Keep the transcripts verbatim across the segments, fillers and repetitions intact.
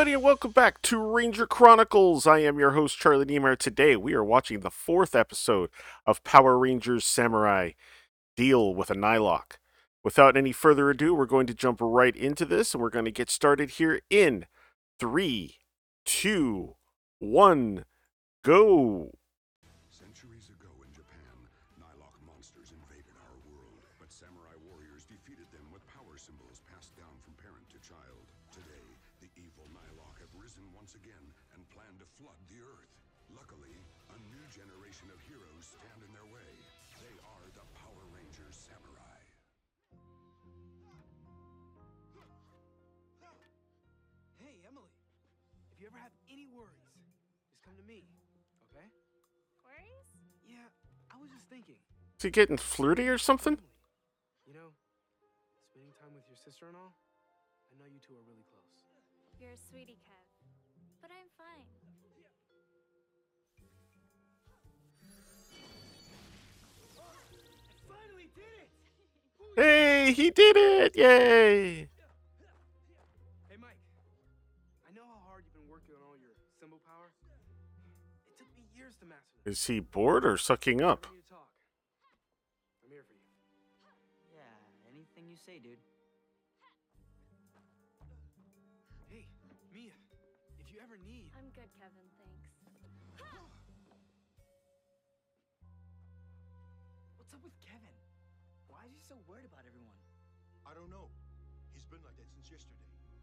everybody, and welcome back to Ranger Chronicles. I am your host, Charlie Niemeyer. Today, we are watching the fourth episode of Power Rangers Samurai Deal with a Nylok. Without any further ado, we're going to jump right into this, and we're going to get started here in three, two, one, go! Centuries ago in Japan, Nylok monsters invaded our world, but samurai warriors defeated them with power symbols passed down from parent to child. Today, the evil Nylok have risen once again and plan to flood the earth. Luckily, a new generation of heroes stand in their way. They are the Power Rangers Samurai. Hey, Emily. If you ever have any worries, just come to me, okay? Worries? Yeah, I was just thinking. Is he getting flirty or something? You know, spending time with your sister and all, I know you two are really close. You're a sweetie, Kev. But I'm fine. I finally did it! Hey, he did it! Yay! Hey, Mike. I know how hard you've been working on all your symbol power. It took me years to master this. Is he bored or sucking up? I'm ready to talk. I'm here for you. Yeah, anything you say, dude. Hey, Mia, if you ever need... I'm good, Kevin, thanks. What's up with Kevin? Why is he so worried about everyone? I don't know. He's been like that since yesterday.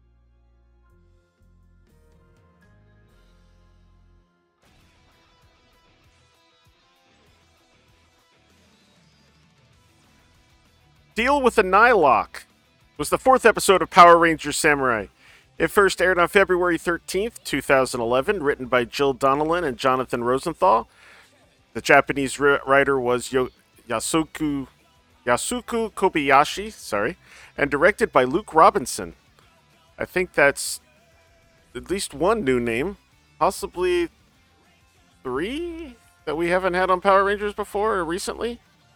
Deal with a Nylok was the fourth episode of Power Rangers Samurai. It first aired on February thirteenth, two thousand eleven, written by Jill Donnellan and Jonathan Rosenthal. The Japanese ri- writer was Yo- Yasuku Yasuku Kobayashi, sorry, and directed by Luke Robinson. I think that's at least one new name, possibly three that we haven't had on Power Rangers before or recently.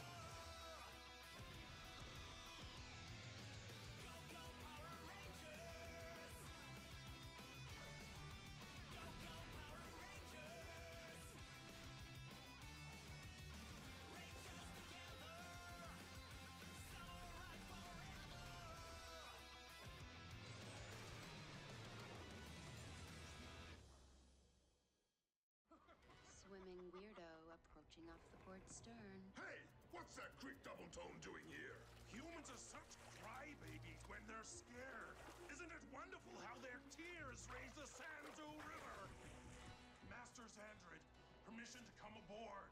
Swimming weirdo approaching off the port stern. Hey, what's that creep double tone doing here? Humans are such crybabies when they're scared. Isn't it wonderful how their tears raise the Sanzu River? Master Zandrid, permission to come aboard.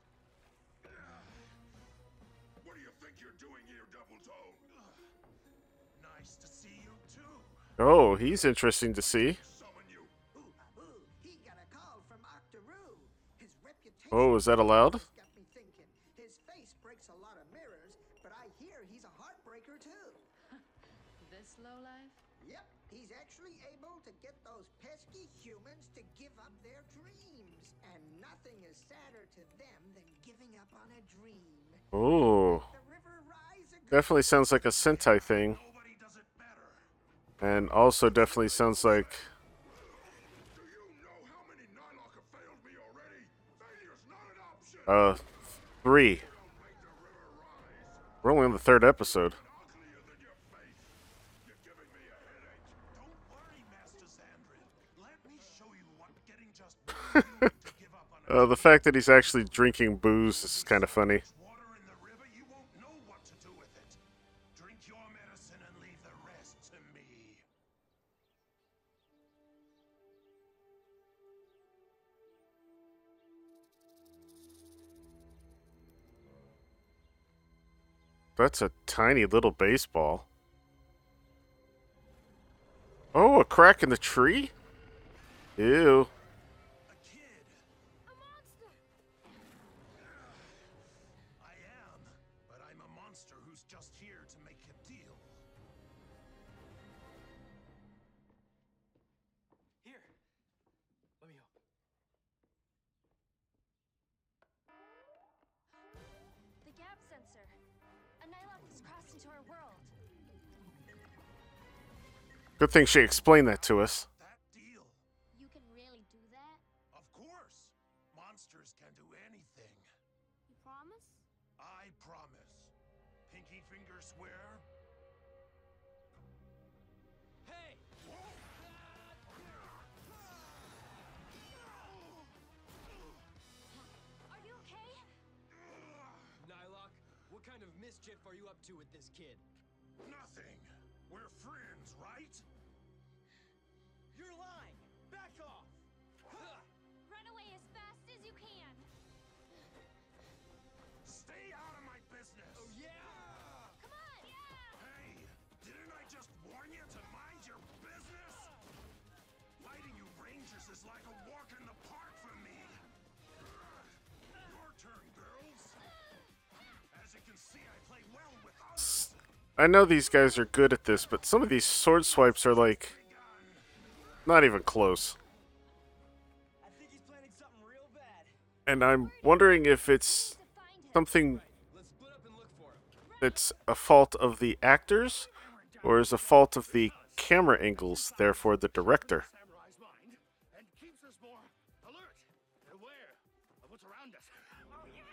What do you think you're doing here, double tone? Nice to see you too. Oh, he's interesting to see. Summon you. Ooh, ooh, he got a call from Octoroo. His reputation Oh, is that allowed? got me thinking. His face breaks a lot of mirrors, but I hear he's a heartbreaker too. This lowlife? Yep, he's actually able to get those pesky humans to give up their dreams. And nothing is sadder to them than giving up on a dream. Oh, The river rise again. definitely sounds like a Sentai thing. Nobody does it better. And also definitely sounds like... Do you know how many Nylok have failed me already? Failure's not an option. Uh, three. Don't make the river rise. We're only on the third episode. Uglier than your face. You're giving me a headache. Don't worry, Master Zandrid. Let me show you what getting just one human to give up on a Uh, the fact that he's actually drinking booze is kind of funny. water in the river, you won't know what to do with it. Drink your medicine and leave the rest to me. That's a tiny little baseball. Oh, a crack in the tree? Ew. A kid. A monster! I am, but I'm a monster who's just here to make a deal. Here, let me help. The gap sensor. A Nylok has crossed into our world. Good thing she explained that to us. That deal. monsters can do anything. You promise? I promise. Pinky finger swear? Hey! Are you okay? Nylock, what kind of mischief are you up to with this kid? Nothing. We're friends, right? You're lying! Back off! Run away as fast as you can. Stay out of my business! Oh yeah! Come on! Yeah! Hey, didn't I just warn you to mind your business? Fighting you Rangers is like a walk in the park for me. Your turn, girls. As you can see, I play well with others. I know these guys are good at this, but some of these sword swipes are like not even close. I think he's planning something real bad. And I'm wondering if it's To find him. something Let's split up and look for him. that's a fault of the actors or is a fault of the camera angles, therefore the director. Samurai's mind and keeps us more alert and aware of what's around us. Oh, yeah.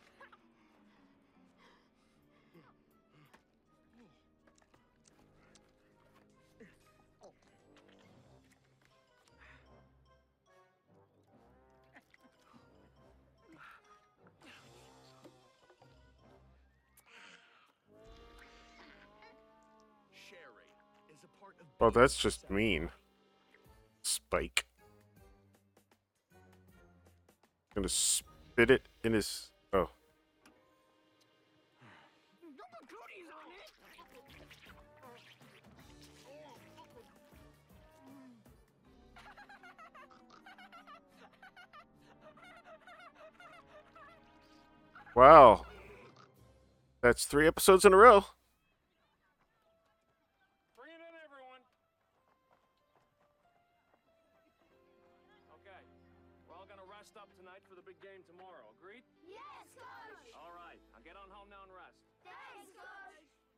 Sherry is a part of Oh, that's just mean. Spike. Gonna spit it in his. Oh. Wow. That's three episodes in a row. Bring it in, everyone. Okay, we're all gonna rest up tonight for the big game tomorrow. Agreed? Yes, Coach! All right, I'll get on home now and rest. Thanks, Coach!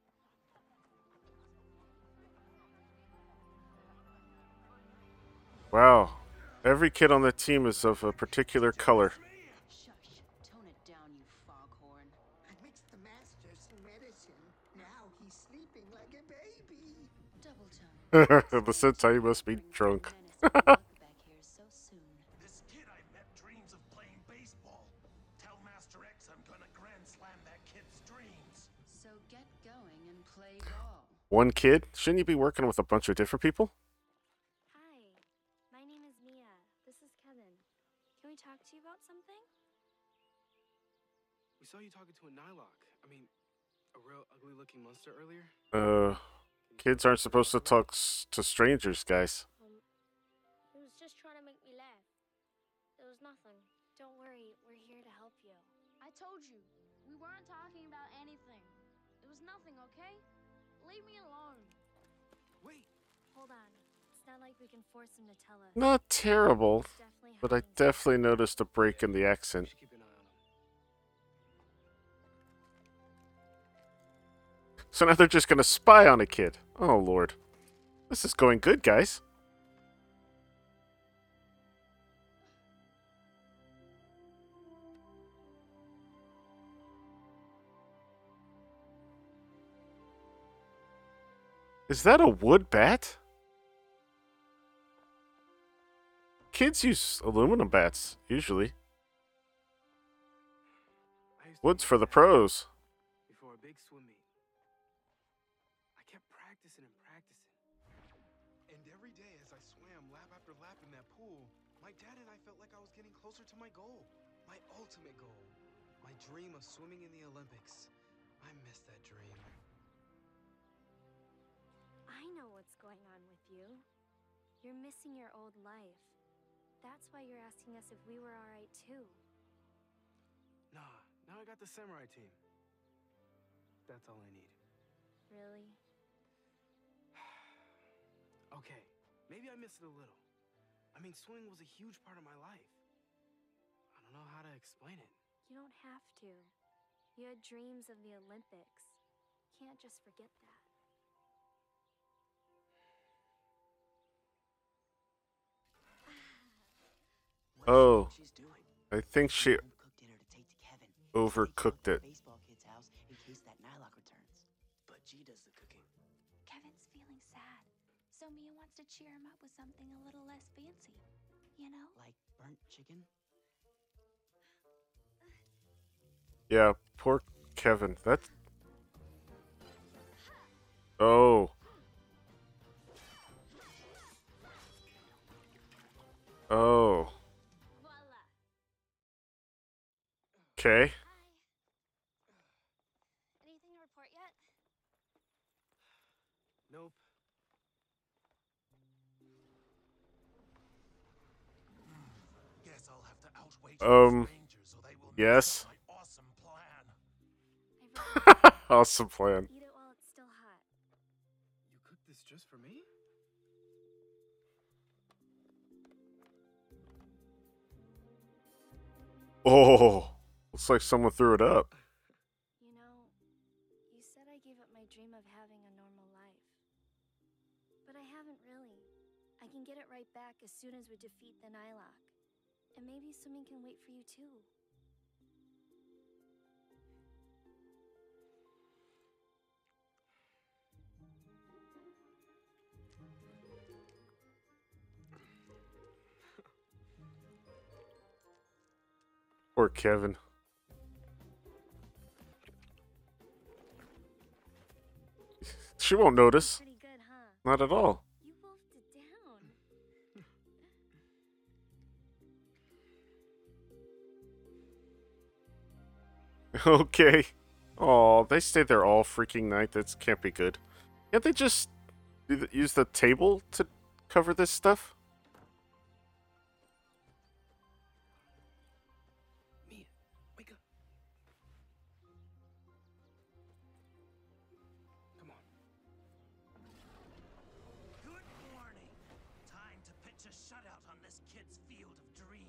Wow. Every kid on the team is of a particular color. Shush. Tone it down, you foghorn. I mixed the master some medicine. Now he's sleeping like a baby. Double tone. The Sentai must be drunk. Back here so soon. This kid I met dreams of playing baseball. Tell Master X I'm gonna grand slam that kid's dreams. So get going and play ball. One kid? Shouldn't you be working with a bunch of different people? Hi, my name is Mia. This is Kevin. Can we talk to you about something? We saw you talking to a Nylock. I mean, a real ugly-looking monster earlier. Uh, kids aren't supposed to talk s- to strangers, guys. Um, he was just trying to make me laugh. It was nothing. Don't worry, we're here to help you. I told you, we weren't talking about anything. It was nothing, okay? Leave me alone. Wait, Hold on. It's not like we can force him to tell us. Not terrible, He's definitely but I hiding something. definitely noticed a break in the we accent. should keep an eye on him. So now they're just gonna spy on a kid. Oh, Lord. This is going good, guys. Is that a wood bat? Kids use aluminum bats, usually. I used to Wood's use for the that pros. Before a big swim meet. I kept practicing and practicing. And every day as I swam lap after lap in that pool, my dad and I felt like I was getting closer to my goal. My ultimate goal. My dream of swimming in the Olympics. I miss that dream. I know what's going on with you. You're missing your old life. That's why you're asking us if we were alright too. Nah, now I got the samurai team. That's all I need. Really? Okay, maybe I missed it a little. I mean, swimming was a huge part of my life. I don't know how to explain it. You don't have to. You had dreams of the Olympics. Can't just forget that. Oh. She's doing. I think she Mom cooked dinner to take to Kevin. overcooked Take it. to the baseball kid's house in case that Nylock returns. But G does the cooking. Kevin's feeling sad, so Mia wants to cheer him up with something a little less fancy. You know? Like burnt chicken? Yeah, poor Kevin. That's. Oh. Oh. Voila. Okay. Hi. Anything to report yet? Nope. Guess I'll have to outweight Um, these rangers so they will yes. mess up my awesome plan. I wrote Awesome plan. eat it while it's still hot. You cooked this just for me? Oh. Looks like someone threw it up. You know, you said I gave up my dream of having a normal life. But I haven't really. I can get it right back as soon as we defeat the Nylock. And maybe swimming can wait for you too. Poor Kevin. She won't notice. Pretty good, huh? Not at all. You wolfed it down. Okay. Oh, they stayed there all freaking night. That can't be good. Can't they just do the- use the table to cover this stuff? Mia, wake up. Come on. Good morning. Time to pitch a shutout on this kid's field of dreams.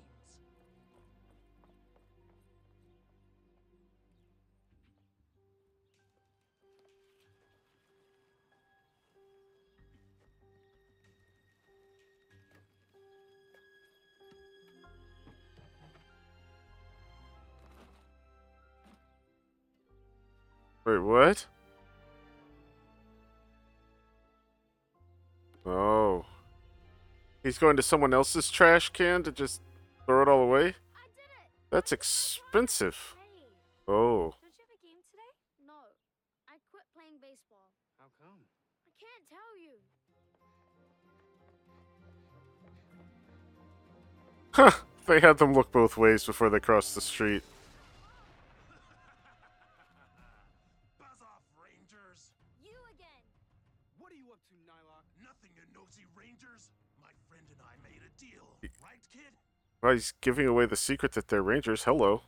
Wait, what? Oh. He's going to someone else's trash can to just throw it all away? I did it! That's expensive. Hey, Oh. don't you have a game today? No. I quit playing baseball. How come? I can't tell you. Huh. They had them look both ways before they crossed the street. Buzz off, Rangers! You again. What are you up to, Nylock? Nothing, you nosy Rangers! My friend and I made a deal, right, kid? Well, he's giving away the secret that they're Rangers. Hello.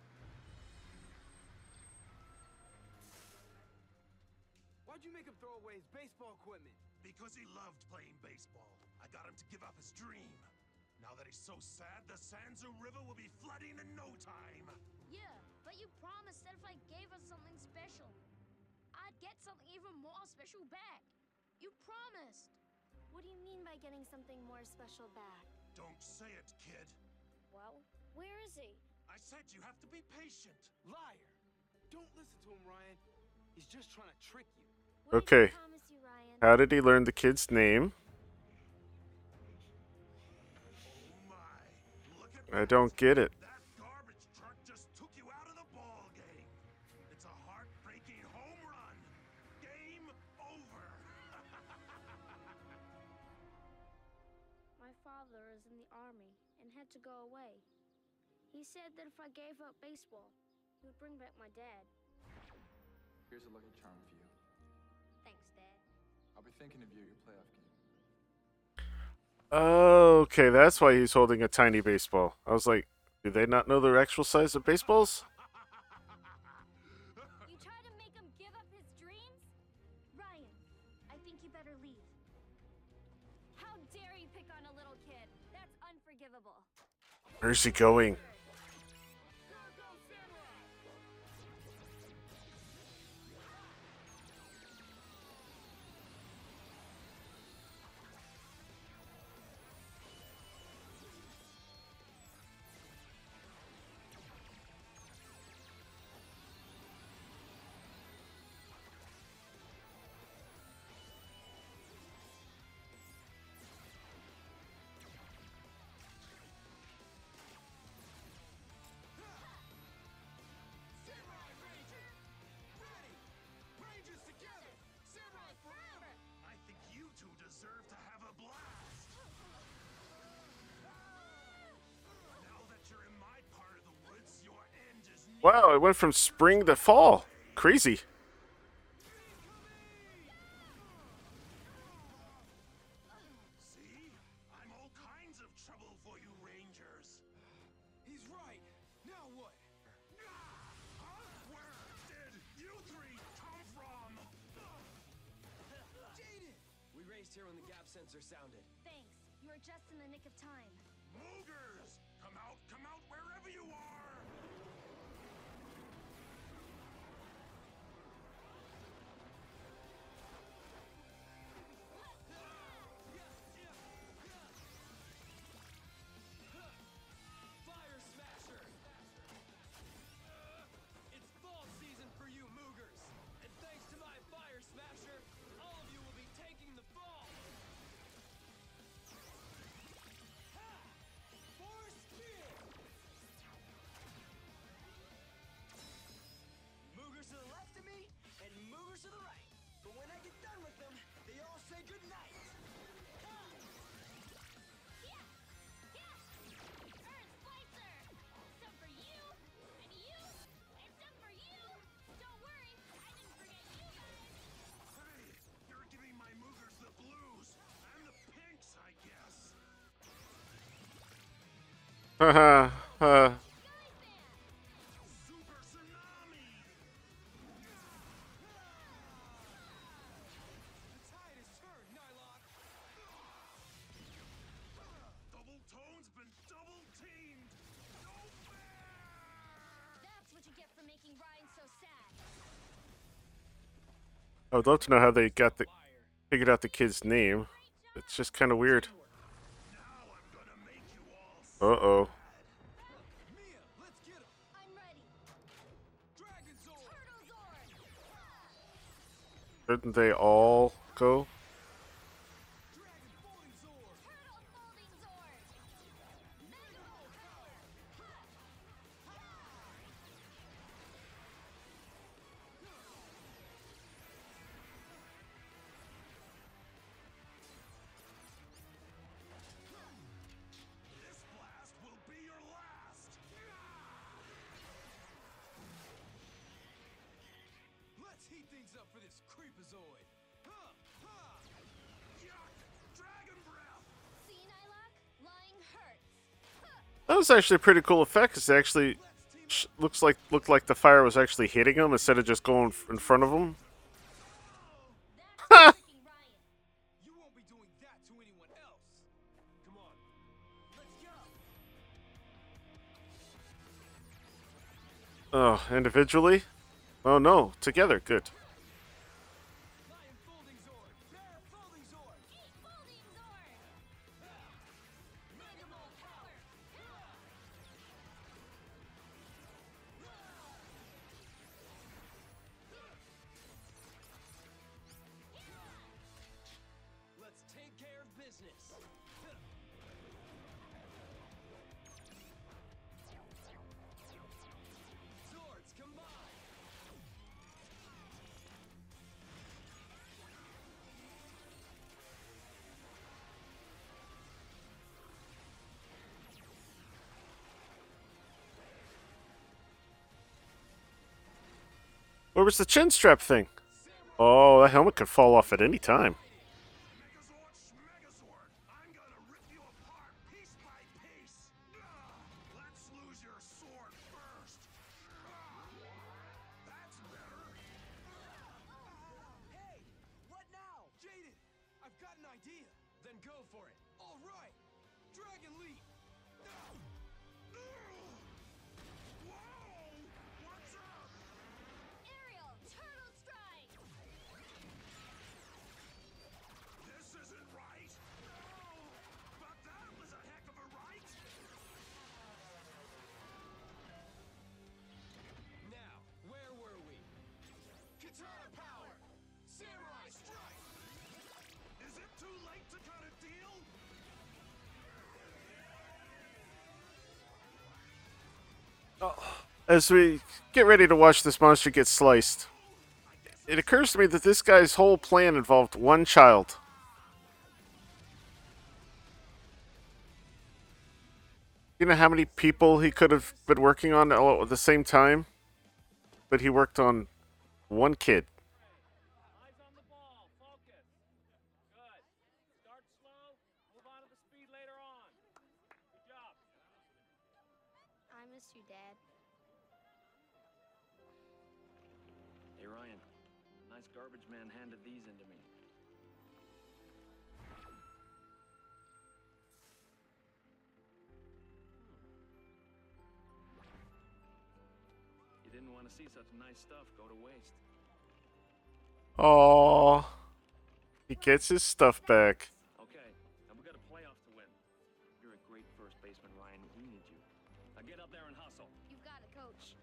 Why'd you make him throw away his baseball equipment? Because he loved playing baseball. I got him to give up his dream. Now that he's so sad, the Sanzu River will be flooding in no time. Yeah, but you promised that if I gave us something special, I'd get something even more special back. You promised. What do you mean by getting something more special back? Don't say it, kid. Well, where is he? I said you have to be patient. Liar! Don't listen to him, Ryan. He's just trying to trick you. What Okay. did I promise you, Ryan? How did he learn the kid's name? Oh my, look at I that. don't get it. That garbage truck just took you out of the ball game. It's a heartbreaking home run. Game over. My father is in the army and had to go away. He said that if I gave up baseball, he would bring back my dad. Here's a lucky charm for you. Thanks, Dad. I'll be thinking of you at your playoff game. Okay, that's why he's holding a tiny baseball. I was like, do they not know the actual size of baseballs? You tried to make him give up his dreams? Ryan, I think you better leave. How dare you pick on a little kid? That's unforgivable. Where's he going? Wow, it went from spring to fall. Crazy. See? I'm all kinds of trouble for you Rangers. He's right. Now what? Huh? Where did you three come from? Jaden! We raced here when the gap sensor sounded. Thanks. You were just in the nick of time. Moogers! Come out, come out wherever you are! Fire Smasher! It's fall season for you Moogers! And thanks to my Fire Smasher, all of you will be taking the fall! Force field! Moogers to the left of me, and Moogers to the right. But when I get done with them, they all say goodnight. Earth Splicer! Some for you, and you, and some for you! Don't worry, I didn't forget you guys! Hey, you're giving my Moogers the blues and the pinks, I guess. Haha. uh, Super tsunami! The tide has turned, Nylock! Double Tone's been double teamed! No fair! That's what you get for making Ryan so sad. I would love to know how they got the figured out the kid's name. It's just kind of weird. Now I'm gonna make you all Uh oh. Mia, let's get him! I'm ready. Dragon Zord! Turtle Zord! Shouldn't they all go? Dragon Folding Zord! Turtle Folding Zord! Megavolt Power! This blast will be your last! Let's heat things up for this Creepazoid! Huh! Huh! Yuck! Dragon breath! See, Nylock? Lying hurts. That was actually a pretty cool effect. 'Cause it actually sh- looks like looked like the fire was actually hitting him instead of just going f- in front of him. That's tricking Ryan. You won't be doing that to anyone else! Come on, let's go! Oh, individually? Oh no, together. Good. Lion Folding Zord! Bear Folding Zord! Eat Folding Zord! Megavolt Power! Let's take care of business. Swords combine. Where was the chin strap thing? Oh, that helmet could fall off at any time. Megazord, Schmegazord! I'm gonna rip you apart piece by piece! Ah, let's lose your sword first! Ah, that's better! Hey! What now? Jaden! I've got an idea! Then go for it. All right! Dragon Leap! Whoa! What's up? Ariel! Turtle Strike! This isn't right! No! But that was a heck of a right! Now, where were we? Katana Power! Samurai Strike! Is it too late to cut a deal? As we get ready to watch this monster get sliced, it occurs to me that this guy's whole plan involved one child. You know how many people he could have been working on all at the same time? but he worked on one kid. Eyes on the ball. Focus. Good. Start slow. Move on to the speed later on. Good job. I miss you, Dad. Hey, Ryan. Nice garbage man handed these into me. You didn't want to see such nice stuff go to waste. Aww. He gets his stuff back. Okay, now we got a playoff to win. You're a great first baseman, Ryan. We need you. Now get up there and hustle. You've got it, Coach.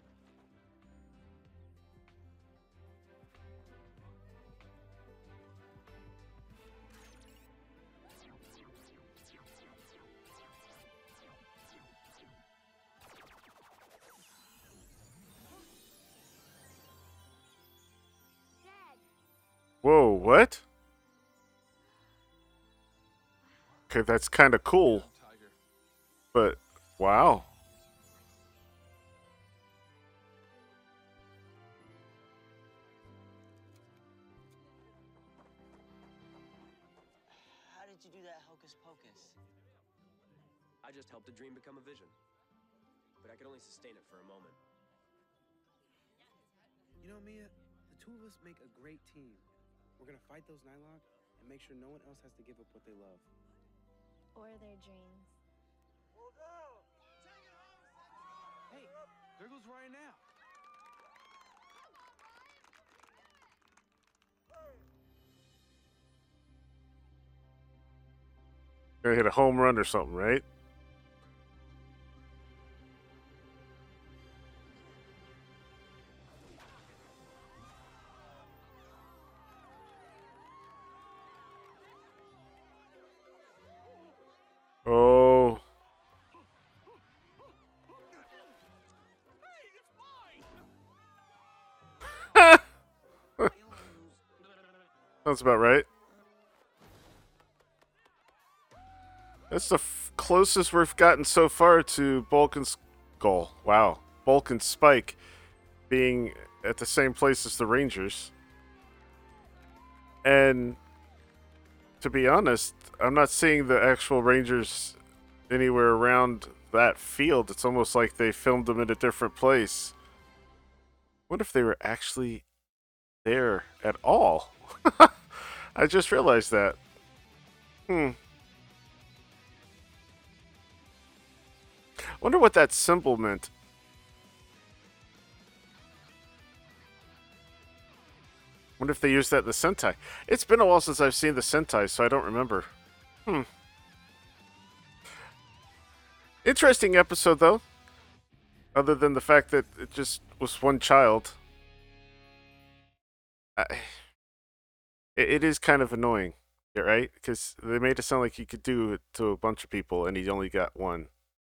Dad, Whoa, what? Okay, that's kind of cool. Tiger. But, wow. How did you do that hocus pocus? I just helped a dream become a vision. But I could only sustain it for a moment. You know, Mia, the two of us make a great team. We're gonna fight those Nylok and make sure no one else has to give up what they love. or their dreams. Hey, there goes Ryan now. Gonna hit a home run or something, right? Oh. Sounds about right. That's the f closest we've gotten so far to Bulkin's goal. Wow. Bulk and Spike being at the same place as the Rangers. And to be honest, I'm not seeing the actual Rangers anywhere around that field. It's almost like they filmed them in a different place. What if they were actually there at all? I just realized that. Hmm. Wonder what that symbol meant. Wonder if they used that in the Sentai. It's been a while since I've seen the Sentai, so I don't remember. Hmm. Interesting episode, though. Other than the fact that it just was one child. I, it, it is kind of annoying, right? Because they made it sound like he could do it to a bunch of people, and he only got one.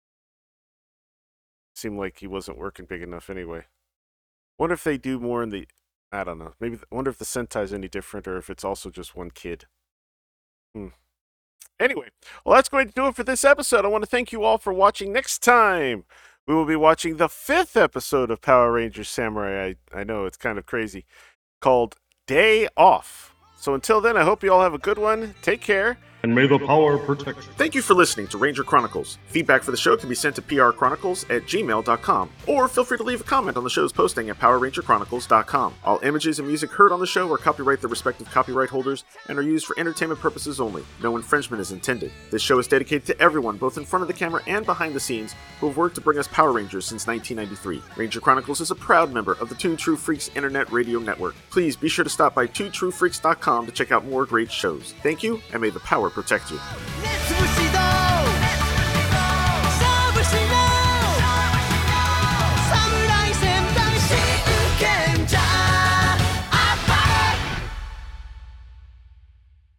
Seemed like he wasn't working big enough anyway. Wonder if they do more in the... I don't know. Maybe... I wonder if the Sentai's any different, or if it's also just one kid. Hmm. Anyway, well, that's going to do it for this episode. I want to thank you all for watching. Next time, we will be watching the fifth episode of Power Rangers Samurai. I, I know, it's kind of crazy. Called Day Off. So until then, I hope you all have a good one. Take care. And may the power protect you. Thank you for listening to Ranger Chronicles. Feedback for the show can be sent to p r chronicles at gmail dot com, or feel free to leave a comment on the show's posting at power ranger chronicles dot com. All images and music heard on the show are copyright their respective copyright holders and are used for entertainment purposes only. No infringement is intended. This show is dedicated to everyone, both in front of the camera and behind the scenes, who have worked to bring us Power Rangers since nineteen ninety-three. Ranger Chronicles is a proud member of the Toon True Freaks Internet Radio Network. Please be sure to stop by toon true freaks dot com to check out more great shows. Thank you, and may the power protect you. Let's